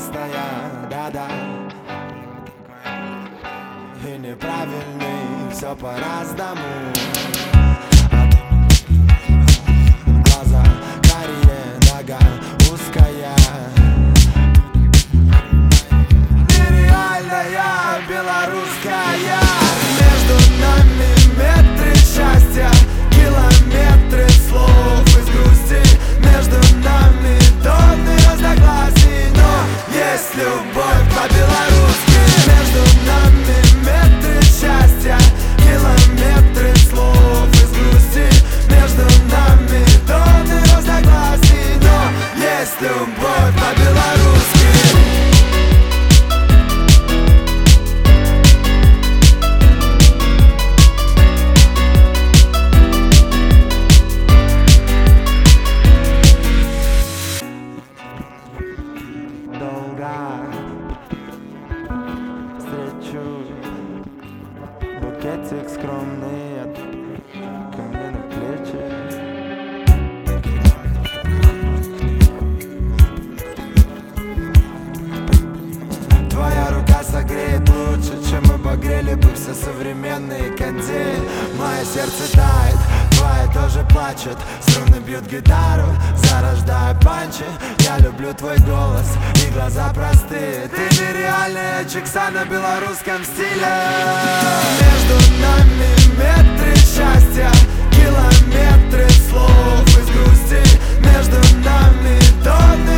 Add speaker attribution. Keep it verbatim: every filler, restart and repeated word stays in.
Speaker 1: простая, да-да, и неправильный, все по-разному. Глаза карие, нога узкая, нереальная белорусская. Между нами метры счастья, километры слов из грусти. Между нами тонны разногласий, но есть любовь по-белорусски. Между нами метры счастья, километры слов из грусти. Между нами тонны разногласий, но есть любовь по-белорусски. Встречу букетик скромный от ко мне на плечи. Твоя рука согреет лучше, чем мы погрели бы все современные кондеи. Мое сердце тает, твоя тоже плачет. Струны бьют гитару, зарождая панчи. Я люблю твой голос и глаза простые. Ты нереальная чикса на белорусском стиле. Между нами метры счастья, километры слов из грусти. Между нами тонны